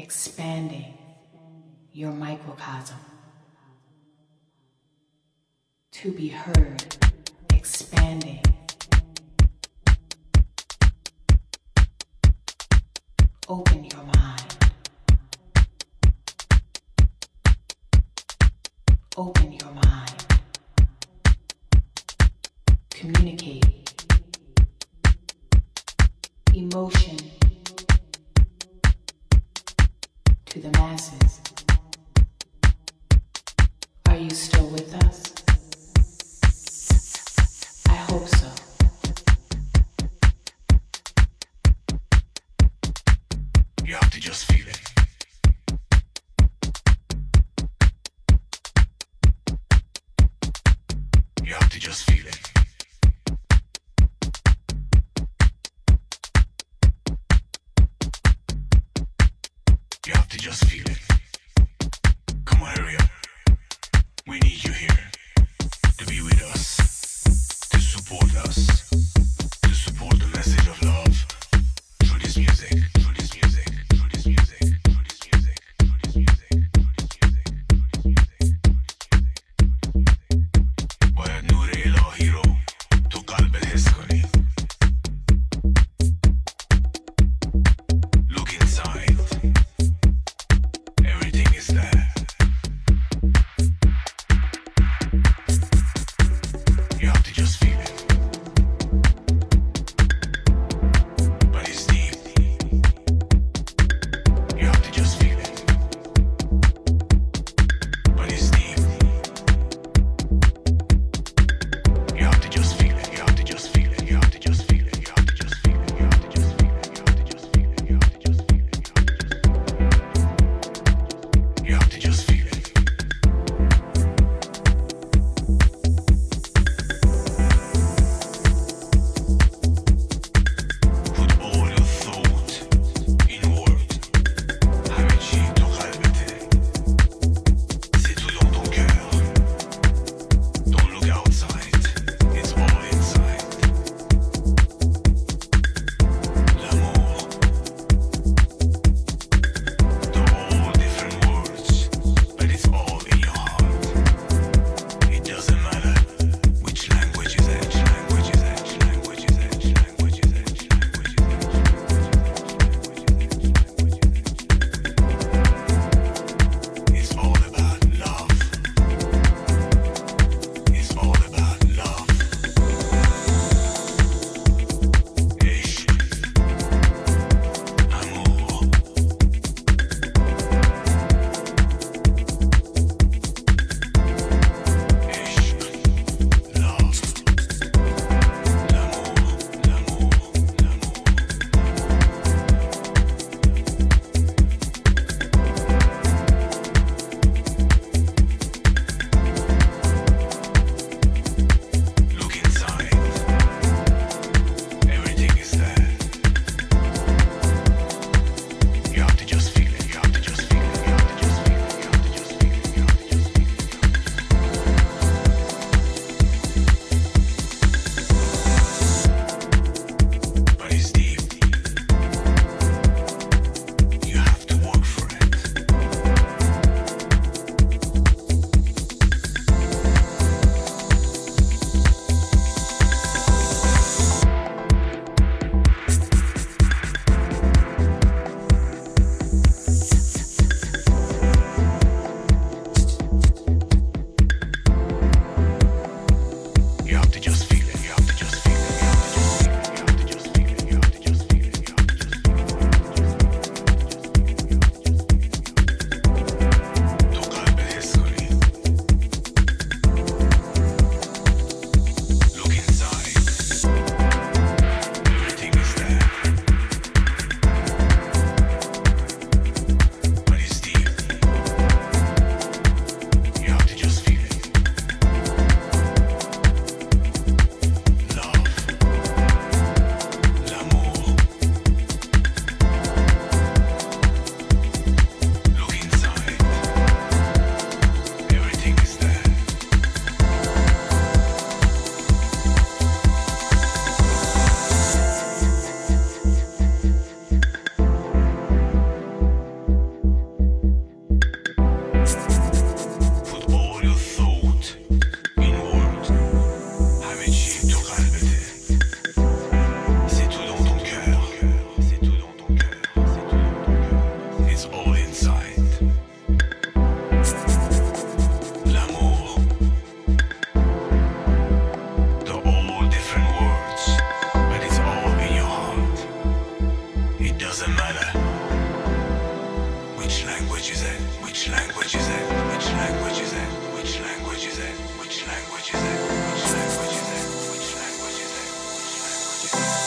expanding your microcosm. To be heard, expanding. Open your mind. Open your mind. Communicate. Emotion to the masses. Are you still with us? I hope so. You have to just feel it. You have to just feel it. You have to just feel it. Come on, hurry up. We need you here to be with us, to support us, to support the message of love through this music, through this music, through this music, through this music, through this music, through this music, through this music. باید نور الهی رو تو قلبت حس کنی. Look inside. Everything is there. it's all inside. L'amour, the all different words, but it's all in your heart. It doesn't matter which language is it, which language is it, which language is it, which language is it, which language is it, which language is it, which language is it, which language is it.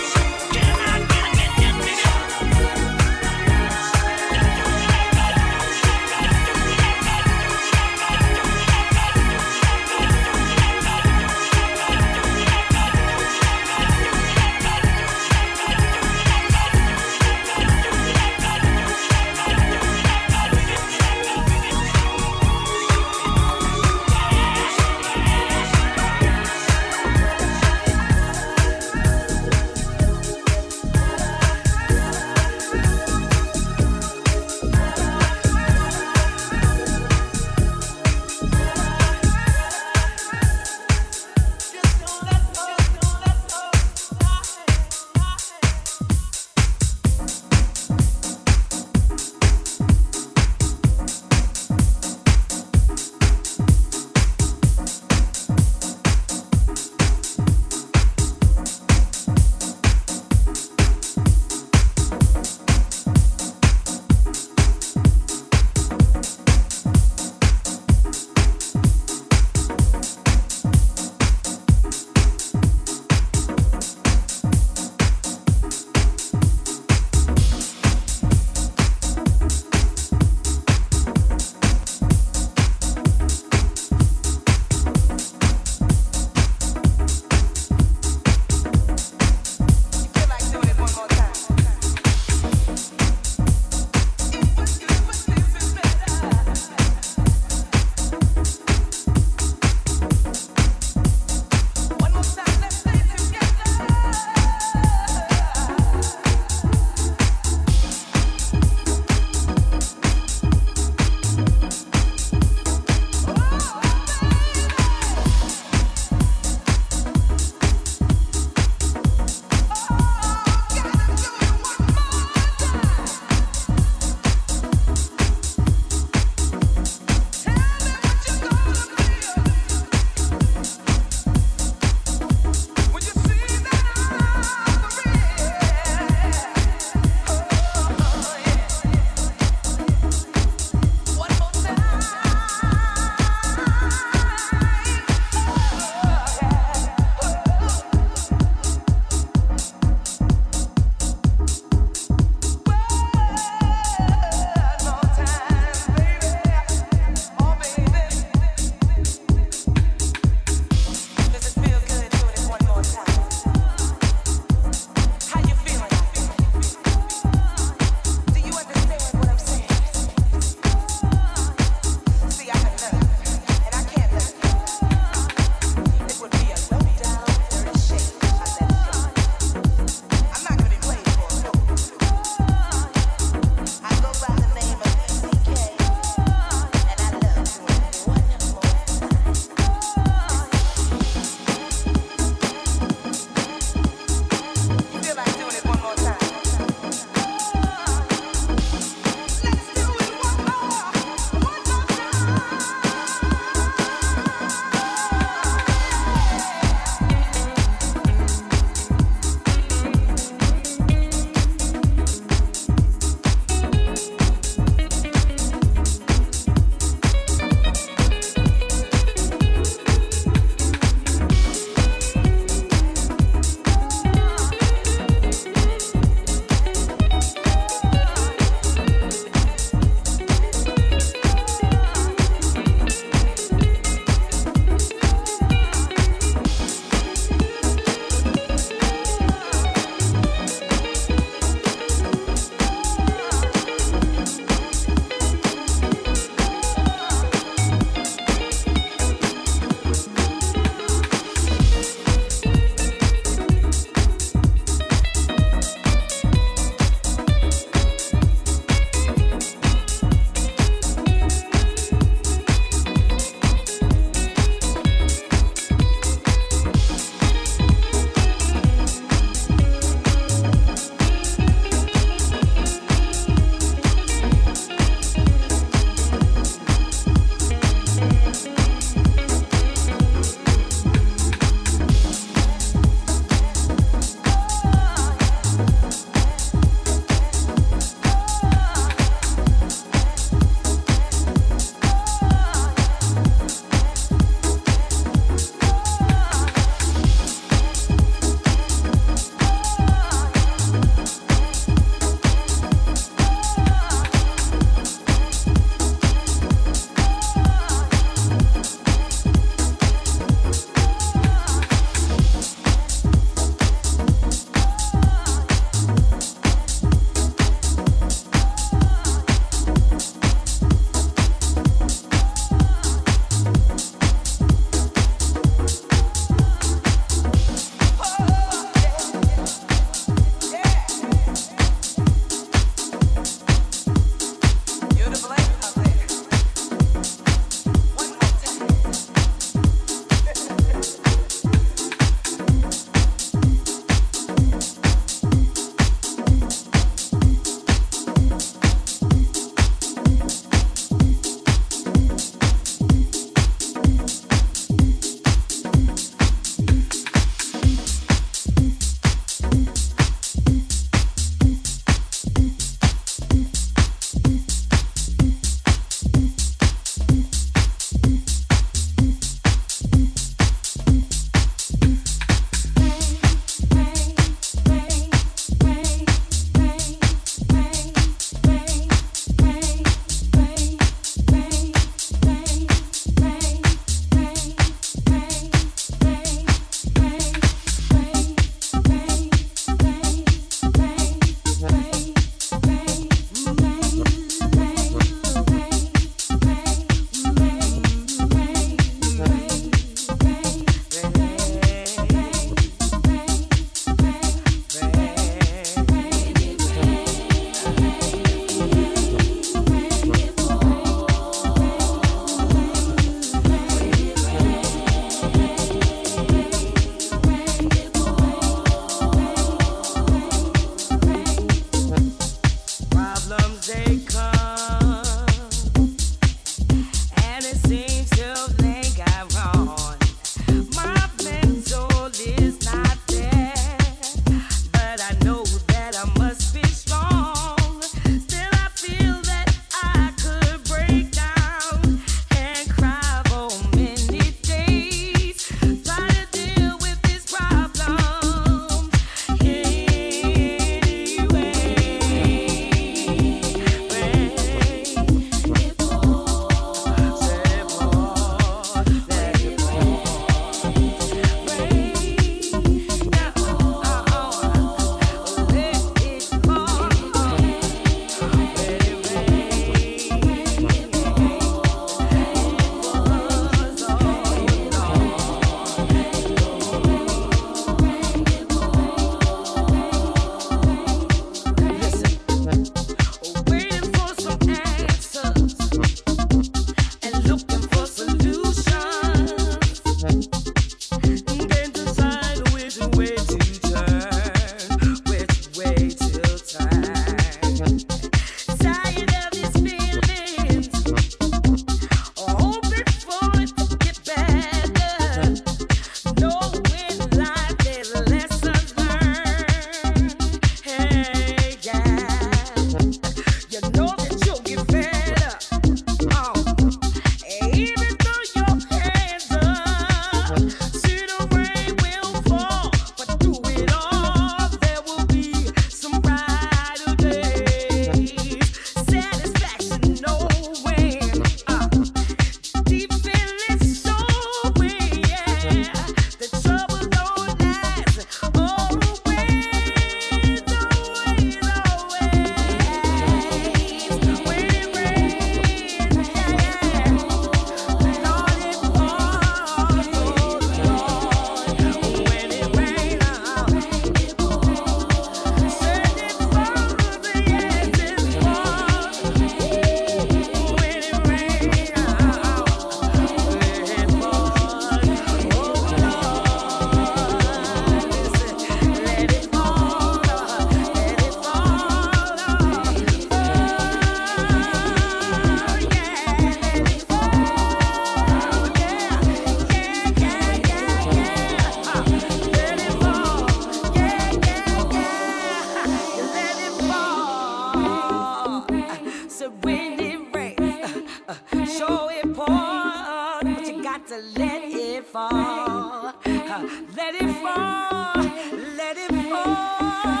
fall. Let it fall. Let it fall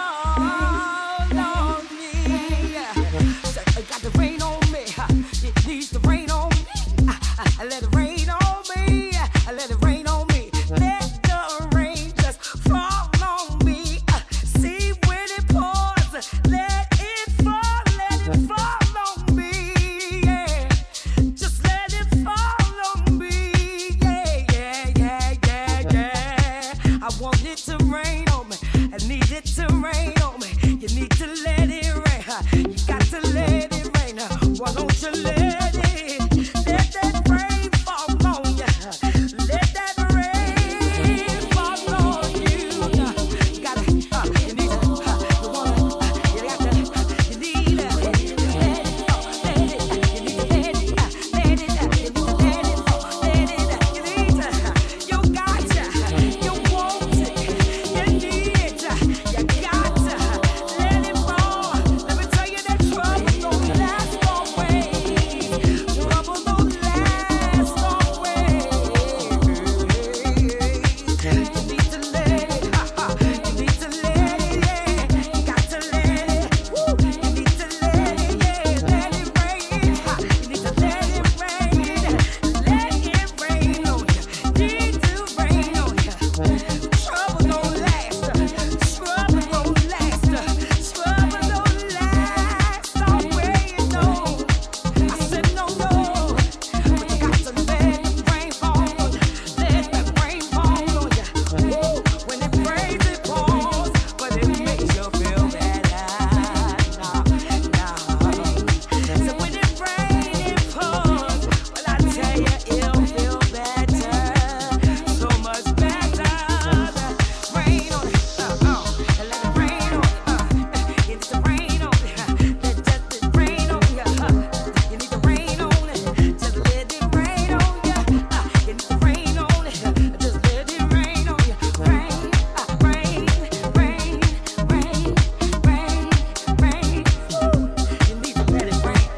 on me. So, got the rain on me. It needs to rain on me. Let it rain on me. Let it rain on me. Let the rain just fall on me. See when it pours. Let it fall. Let it fall on me. Yeah. Just let it fall on me. Yeah, yeah, yeah, yeah, yeah. I want it to rain on me. I need it to rain on me. You need to let it rain. You got to let it rain. Why don't you let it? Let that rain fall on you. Let that rain fall on you. You gotta, you need to, you wanna, you got to, you need it. Let it fall, let it, you need to let it, you need to let it fall, let it, you need to, you got to, you want it, you need it, you got to let it fall. Let me tell you that trouble don't last always. Trouble don't last always. You need to let it, you need to let it, yeah. You got to let it, woo. You need to let it, yeah. Let it rain, you need to let it rain. Let it rain on you, need to rain on you. Trouble don't last, trouble don't last, trouble don't last always, no. I said no, no, but you got to let the rain fall on you. Let that rain fall on you. Woo. When it rains, it pours, but it makes you feel better. Nah, nah. So when it rains, it pours, well I tell you, it'll feel better, so much better. Rain on it, and let it rain on it. It's the rain on it. Let just it rain on you. You need to rain on it. Just let it rain on you. You need to rain on it. Just let it rain on you. Rain, rain, rain, rain, rain, rain. Woo. You need to let it rain.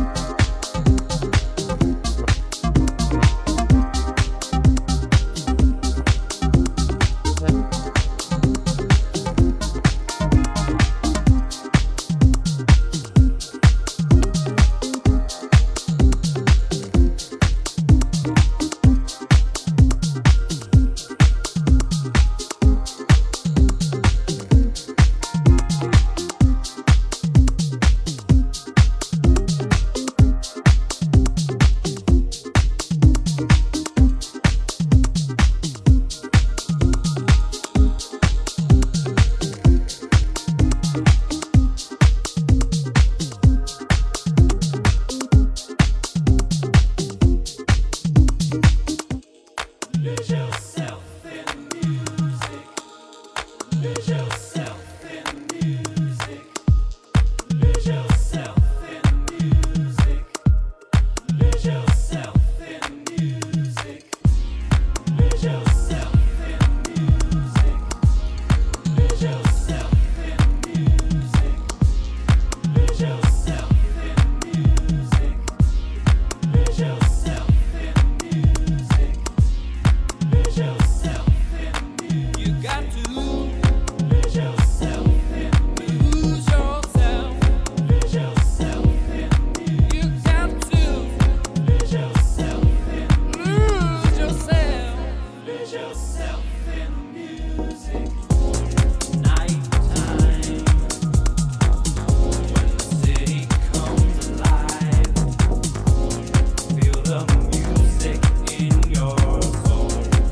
Lose yourself in music. Lose yourself in music. Lose yourself in music. Lose yourself in music. Lose yourself in music. Lose yourself in music. Lose yourself in music. Lose yourself in music. Lose yourself in music. You got to lose yourself in music. Lose yourself. Lose yourself in music. You got to lose yourself in music. Lose yourself. Lose yourself in music. Nighttime, when the city comes alive, feel the music in your soul.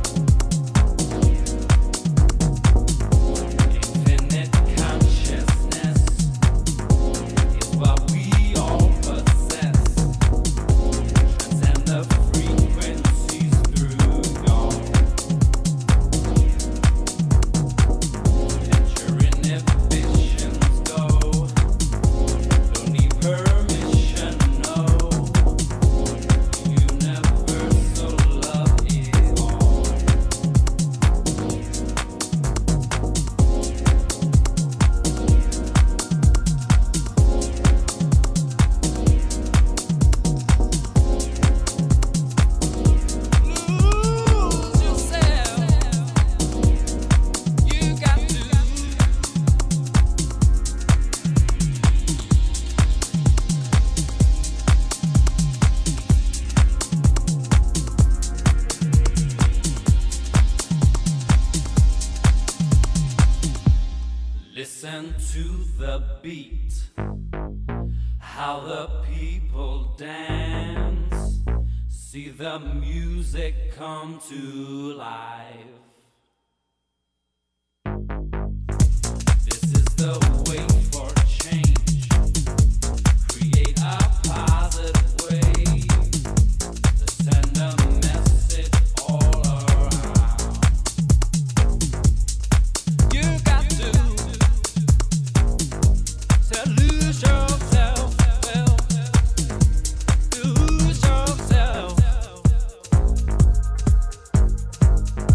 Infinite consciousness is what we all possess. Transcend the frequencies through your Listen to the beat, how the people dance, see the music come to life. This is the way for change, create a positive way, to send a message all around. You got to lose yourself, lose yourself.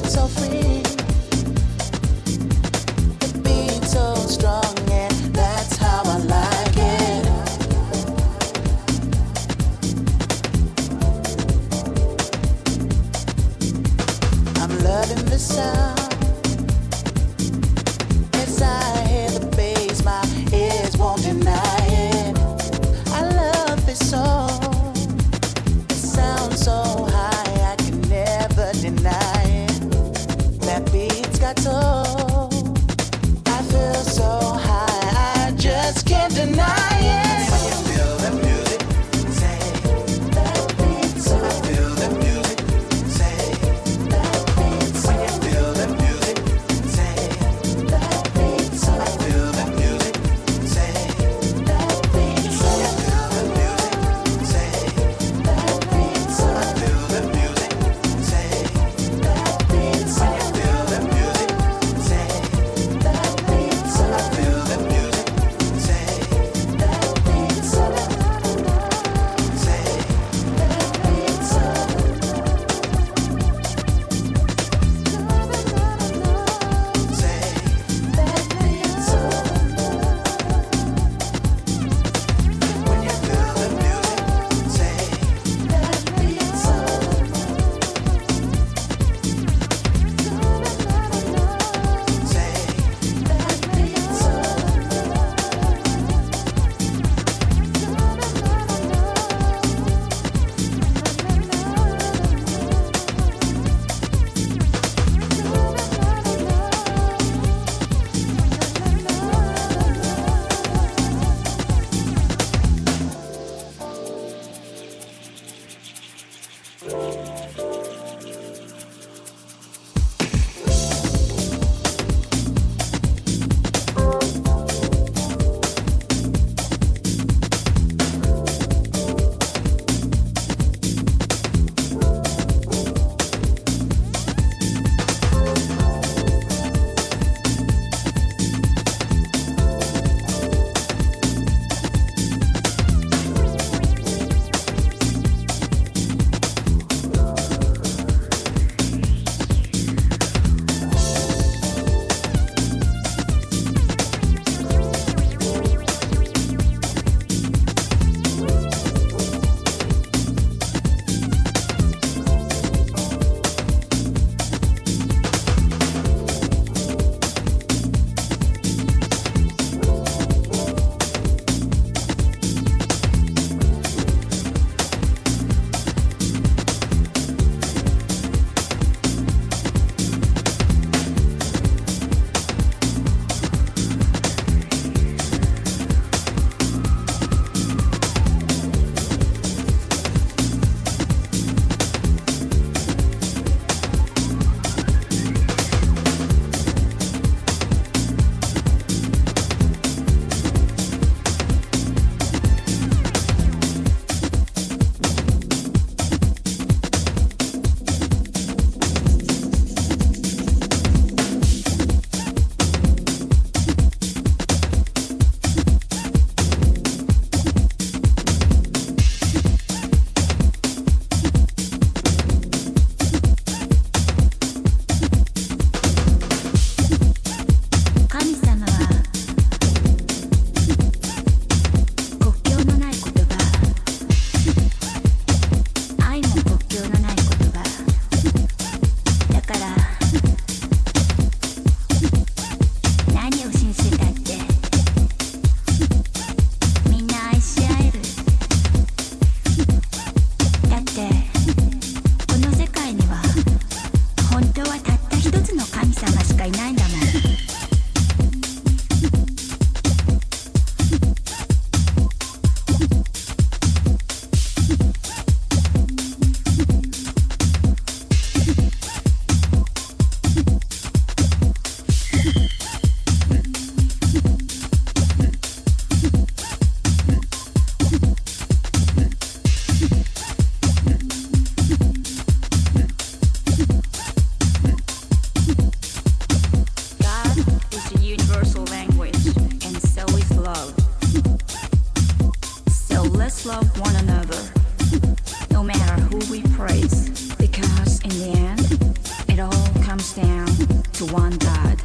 so free. The beat so strong, and that's how I like it. I'm loving the sound. As I hear the bass, my ears won't deny it. I love this song. It sounds so high, I can never deny it. That beat's got soul. I feel so high, I just can't deny it. When you feel the music, say that beat's. I feel the music, say that beat's. When you feel the music. to one God.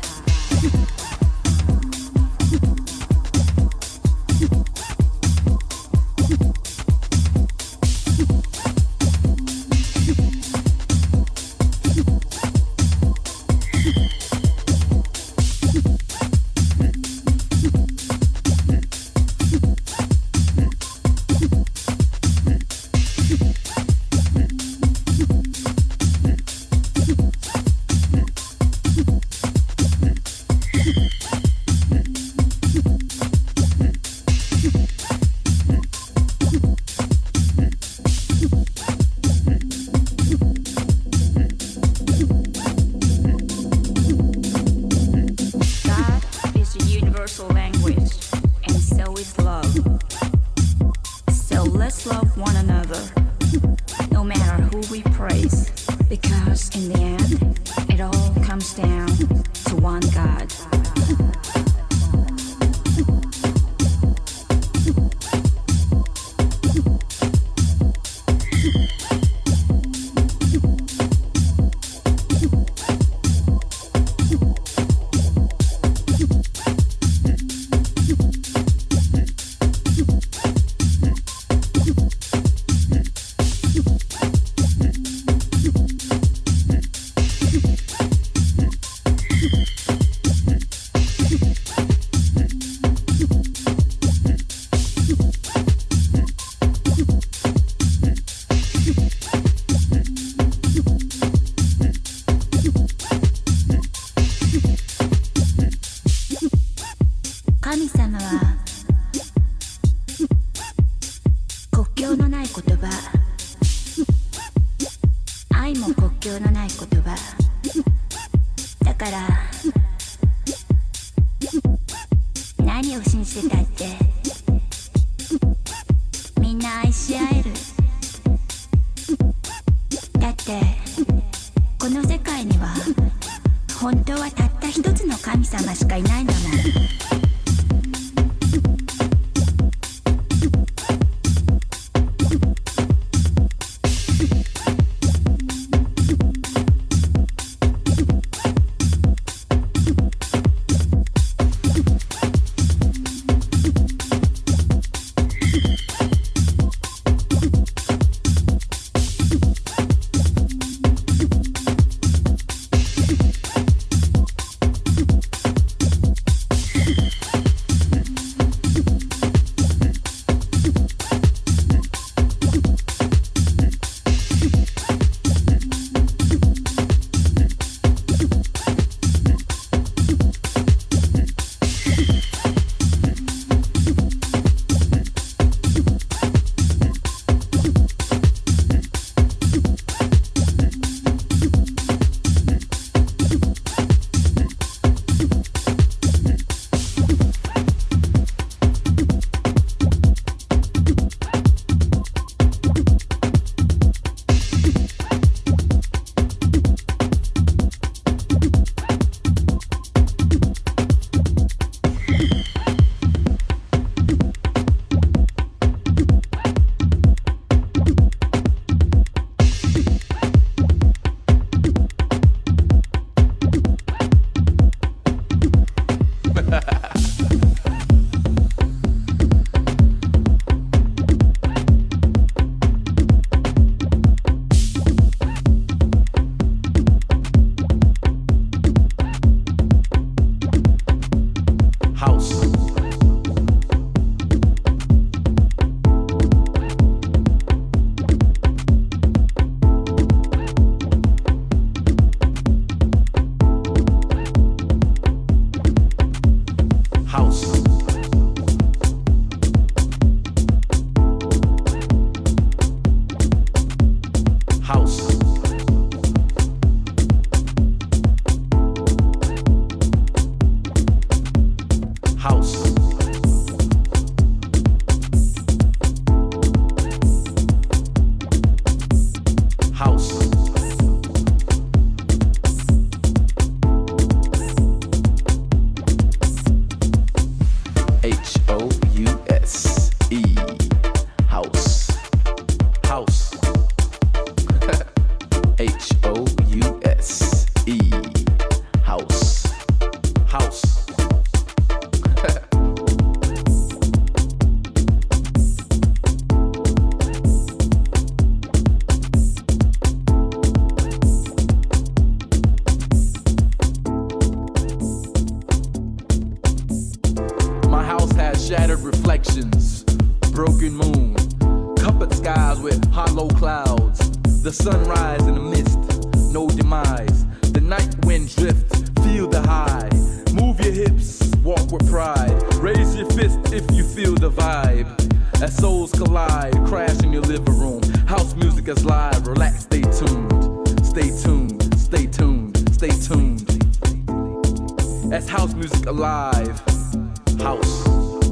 sunrise in the mist, no demise. The night wind drift, feel the high. Move your hips, walk with pride. Raise your fist if you feel the vibe. As souls collide, crash in your living room. House music is live, relax, stay tuned. Stay tuned, stay tuned, stay tuned. As house music alive, house.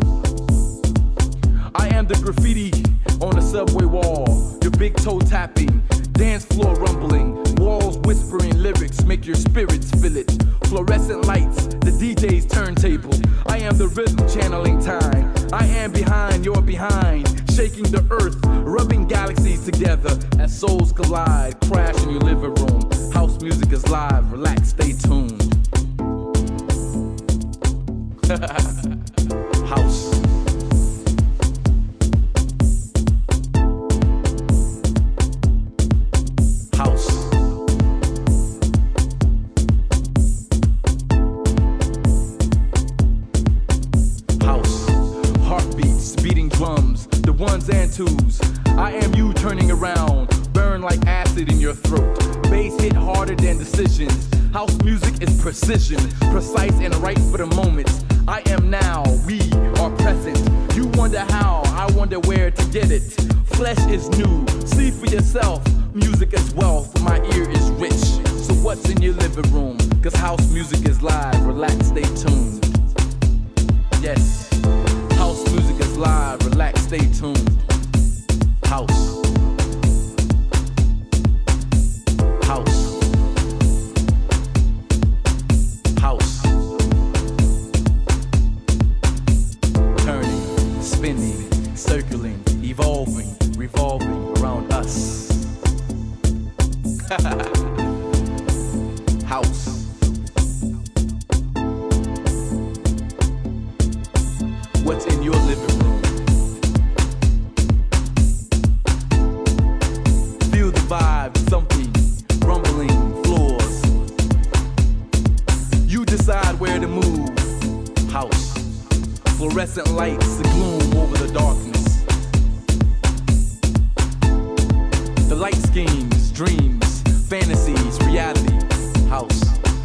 I am the graffiti on the subway wall. Your big toe tapping, dance floor rumbling. Walls whispering lyrics, make your spirits feel it. Fluorescent lights, the DJ's turntable. I am the rhythm channeling time. I am behind, you're behind. Shaking the earth, rubbing galaxies together. As souls collide, crash in your living room. House music is live, relax, stay tuned. House. House. House. Heartbeats, beating drums, the ones and twos. I am you turning around, burn like acid in your throat. Bass hit harder than decisions. House music is precision, precise and right for the moment. I am now, we are present. You wonder how, I wonder where to get it. Flesh is new, see for yourself. Music is wealth, my ear is rich. So what's in your living room? Cause house music is live, relax, stay tuned. Yes, house music is live, relax, stay tuned. House. House. House. Turning, spinning, circling, evolving, revolving around us. House. What's in your living room? Feel the vibe, thumping, rumbling floors. You decide where to move. House. Fluorescent lights, the gloom over the darkness. The light schemes, dreams, fantasies, reality. House.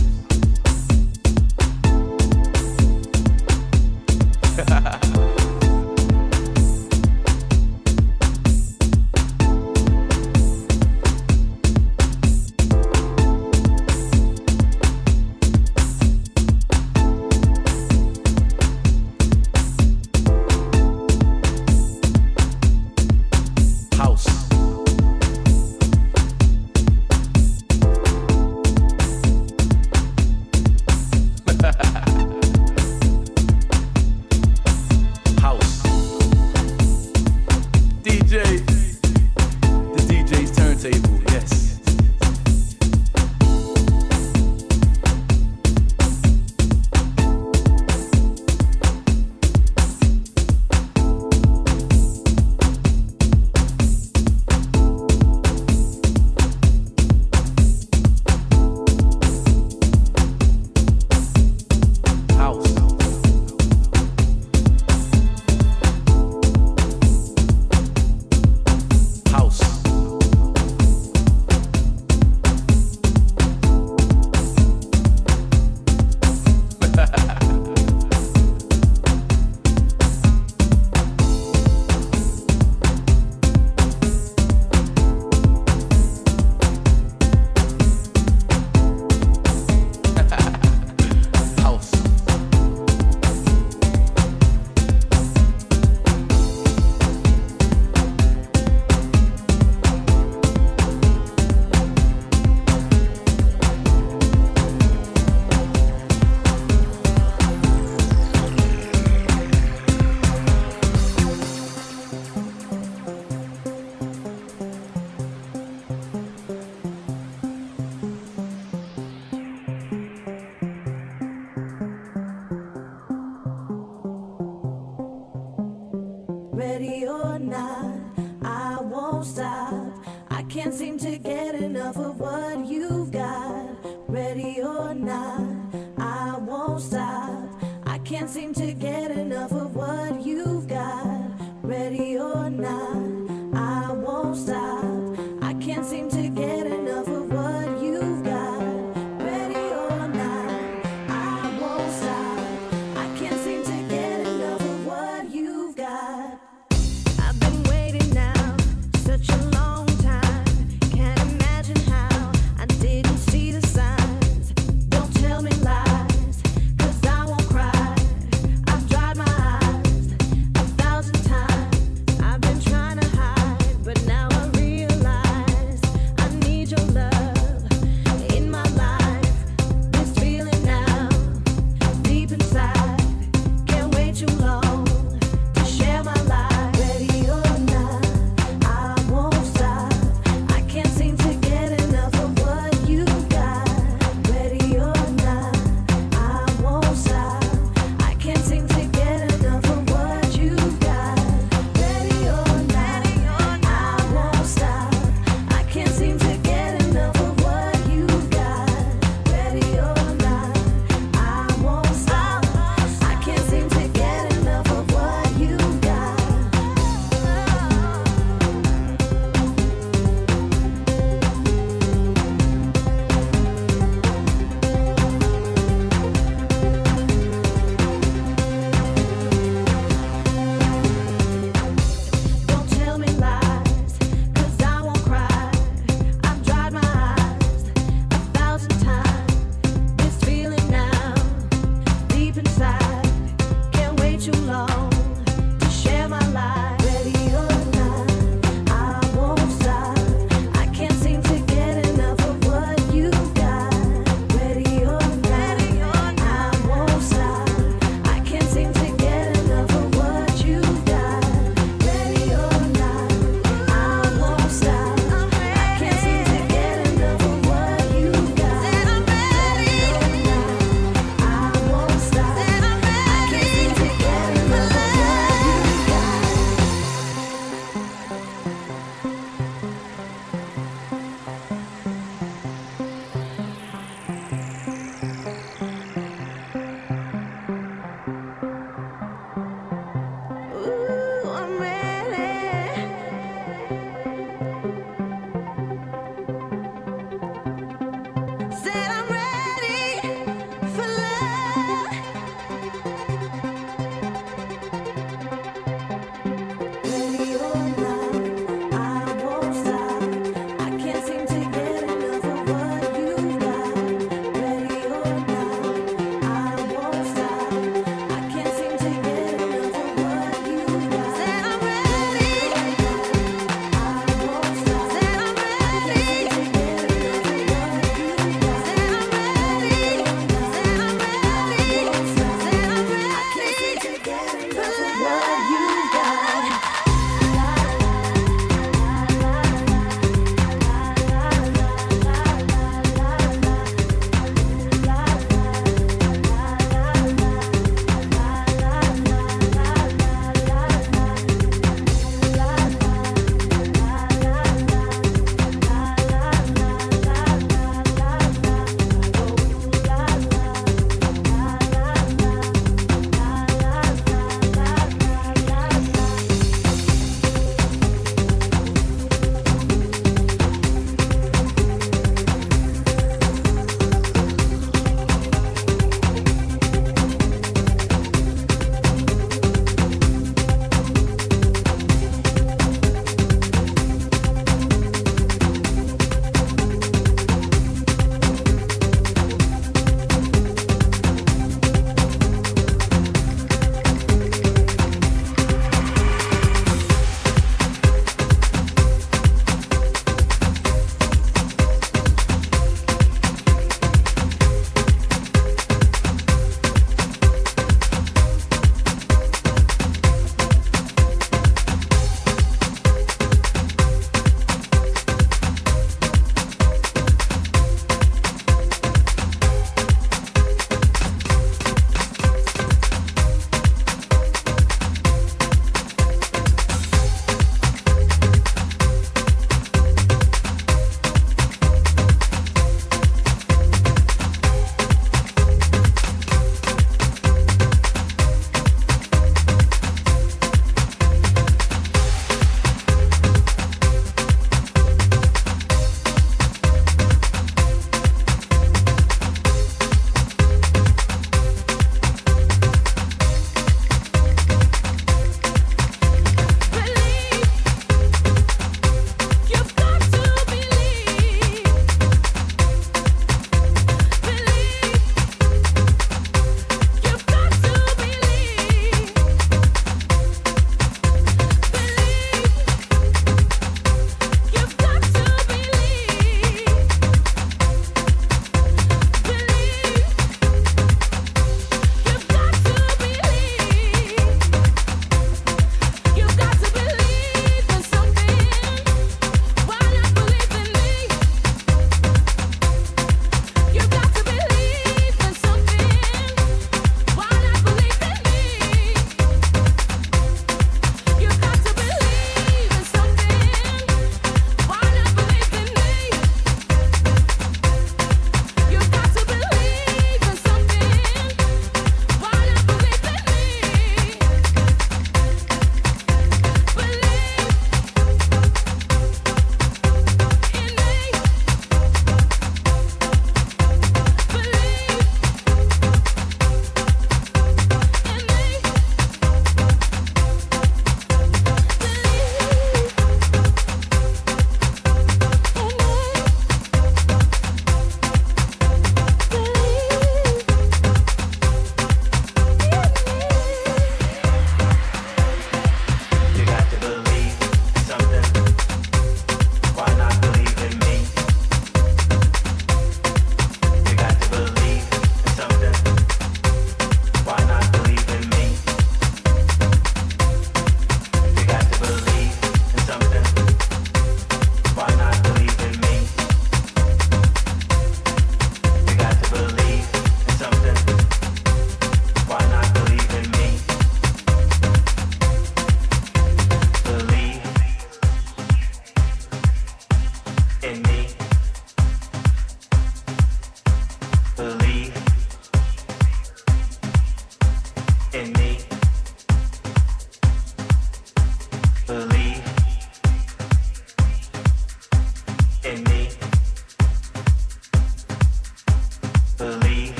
Ready or not, I won't stop. I can't seem to get enough of what you've got. Ready or not, I won't stop. I can't seem to get enough of what you've got. Ready or not, I won't stop. I can't seem to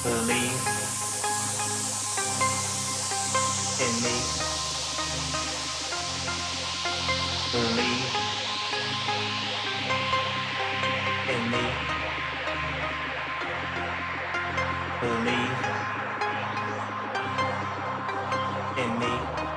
Believe in me. Believe in me. Believe in me.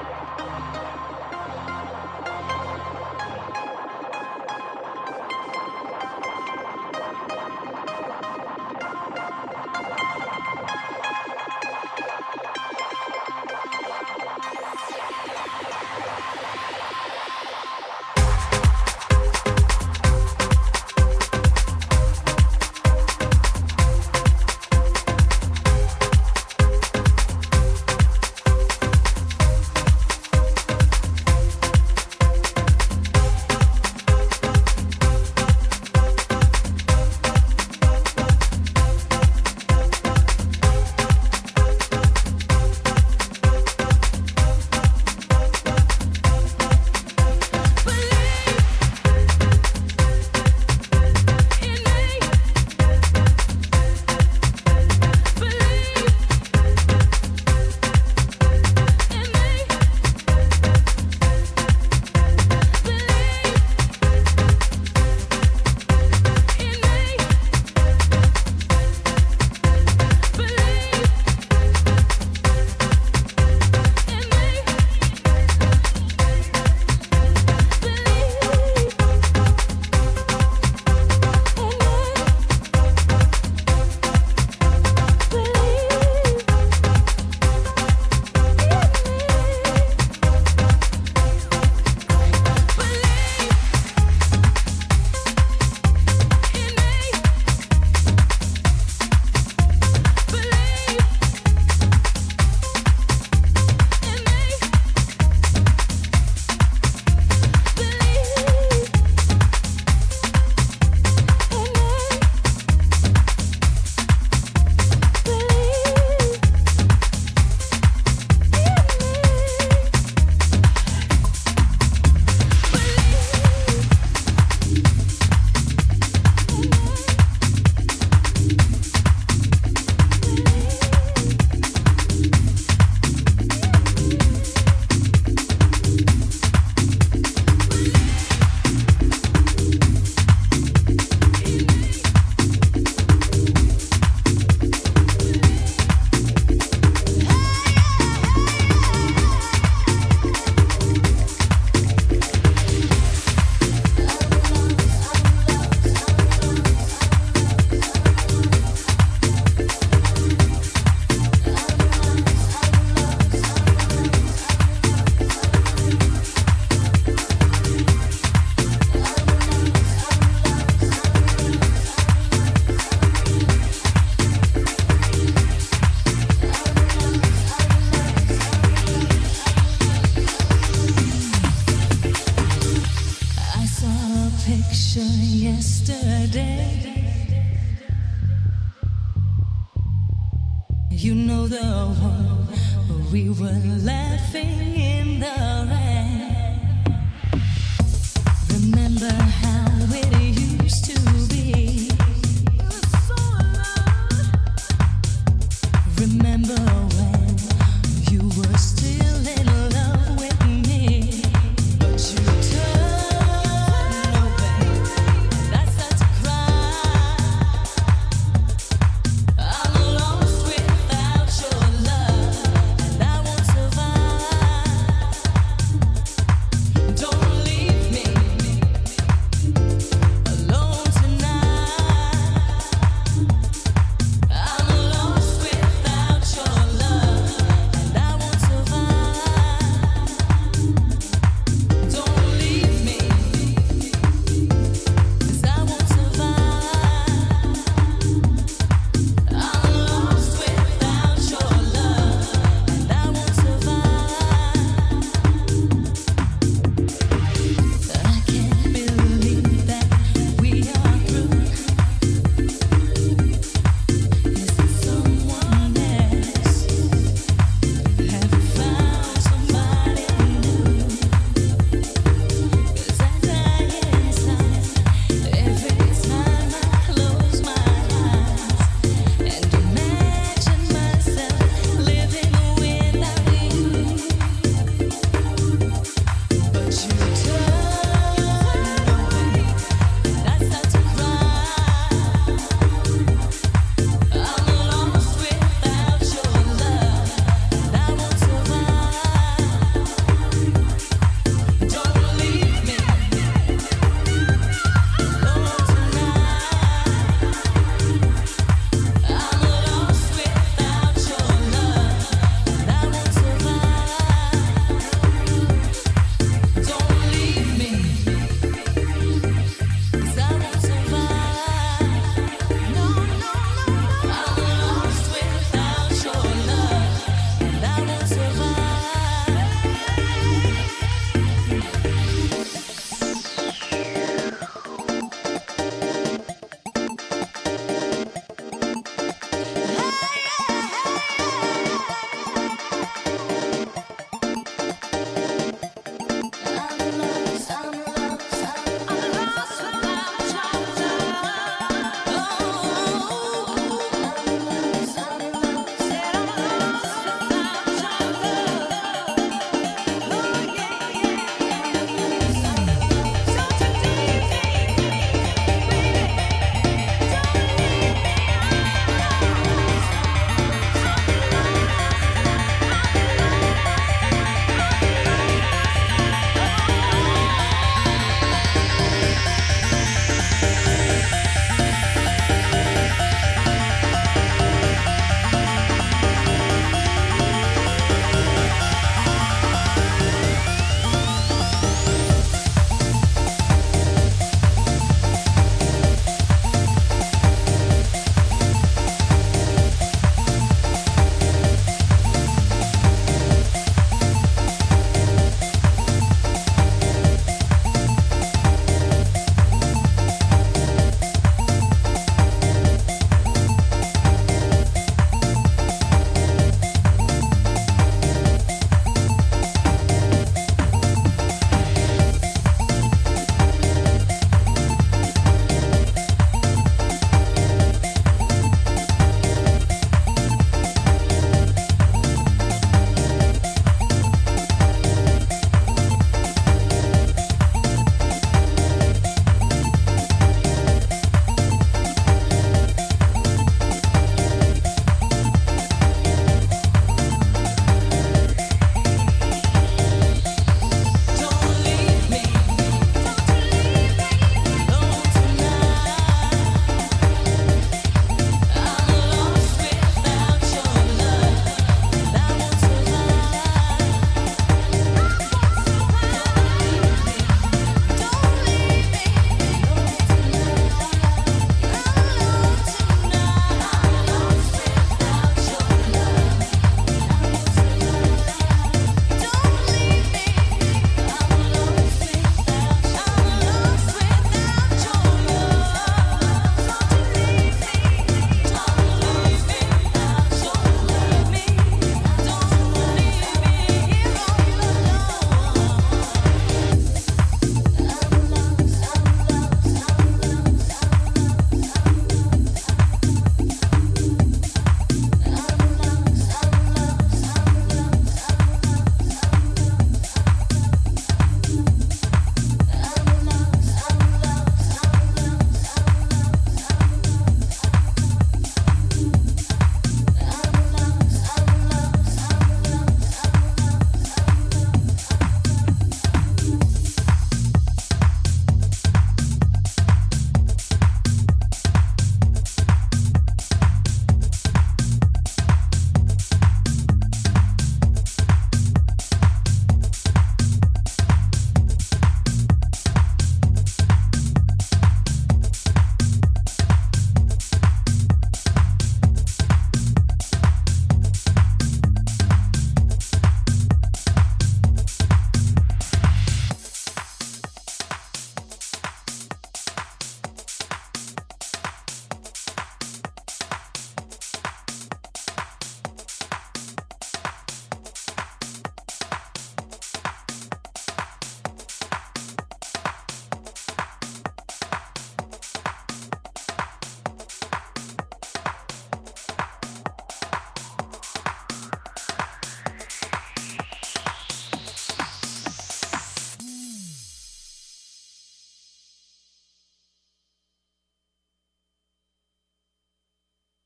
You know the one where we were laughing in the rain. Remember how it